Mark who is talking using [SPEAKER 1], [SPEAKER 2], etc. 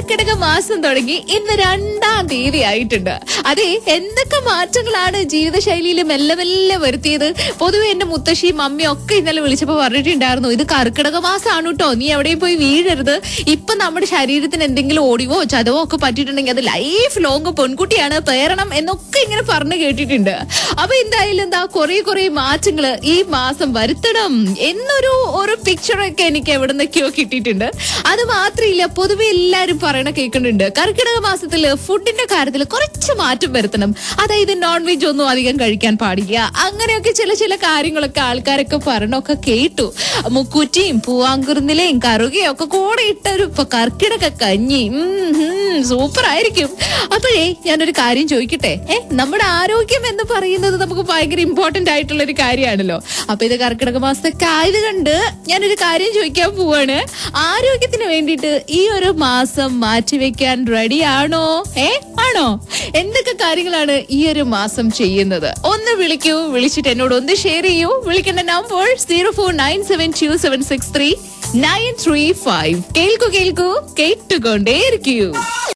[SPEAKER 1] കർക്കിടക മാസം തുടങ്ങി ഇന്ന് 2-ാം തീയതി ആയിട്ടുണ്ട്. അതെ, എന്തൊക്കെ മാറ്റങ്ങളാണ് ജീവിതശൈലിയിൽ മെല്ലെ മെല്ലെ വരുത്തിയത്. പൊതുവെ എന്റെ മുത്തശ്ശിയും അമ്മയും ഒക്കെ ഇന്നലെ വിളിച്ചപ്പോ പറഞ്ഞിട്ടുണ്ടായിരുന്നു, ഇത് കർക്കിടക മാസമാണ് കേട്ടോ, നീ എവിടെയും പോയി വീഴരുത്. ഇപ്പൊ നമ്മുടെ ശരീരത്തിന് എന്തെങ്കിലും ഓടിവോ ചതവോ ഒക്കെ പറ്റിയിട്ടുണ്ടെങ്കിൽ അത് ലൈഫ് ലോങ് പെൺകുട്ടിയാണ്, പേരണം എന്നൊക്കെ ഇങ്ങനെ പറഞ്ഞു കേട്ടിട്ടുണ്ട്. അപ്പൊ എന്തായാലും എന്താ കുറെ മാറ്റങ്ങള് ഈ മാസം വരുത്തണം എന്നൊരു പിക്ചറൊക്കെ എനിക്ക് എവിടെ നിന്നൊക്കെയോ കിട്ടിയിട്ടുണ്ട്. അത് മാത്രമില്ല, പൊതുവെ എല്ലാരും പറയണ കേൾക്കുന്നുണ്ട്, കർക്കിടക മാസത്തില് ഫുഡിന്റെ കാര്യത്തിൽ കുറച്ച് മാറ്റം വരുത്തണം. അതായത് നോൺ വെജ് ഒന്നും അധികം കഴിക്കാൻ പാടില്ല, അങ്ങനെയൊക്കെ ചില കാര്യങ്ങളൊക്കെ ആൾക്കാരൊക്കെ പറഞ്ഞൊക്കെ കേട്ടു. മുക്കൂറ്റിയും പൂവാങ്കുറുന്നിലയും കറുകയും ഒക്കെ കൂടെ ഇട്ടൊരു കർക്കിടക കഞ്ഞി സൂപ്പർ ആയിരിക്കും. അപ്പോഴേ ഞാനൊരു കാര്യം ചോദിക്കട്ടെ, നമ്മുടെ ആരോഗ്യം എന്ന് പറയുന്നത് നമുക്ക് ഭയങ്കര ഇമ്പോർട്ടന്റ് ആയിട്ടുള്ള ഒരു കാര്യമാണല്ലോ. അപ്പൊ ഇത് കർക്കിടക മാസത്തൊക്കെ ആയതുകൊണ്ട് ഞാനൊരു കാര്യം ചോദിക്കാൻ പോവാണ്, ആരോഗ്യത്തിന് വേണ്ടിയിട്ട് ഈ ഒരു മാസം മാറ്റിവെക്കാൻ റെഡി ആണോ? ആണോ? എന്തൊക്കെ കാര്യങ്ങളാണ് ഈ ഒരു മാസം ചെയ്യുന്നത്? ഒന്ന് വിളിക്കൂ, വിളിച്ചിട്ട് എന്നോട് ഒന്ന് ഷെയർ ചെയ്യൂ. വിളിക്കേണ്ട നമ്പർ 04972763 935. കേൾക്കൂ കേട്ടുകൊണ്ടേയിരിക്കൂ.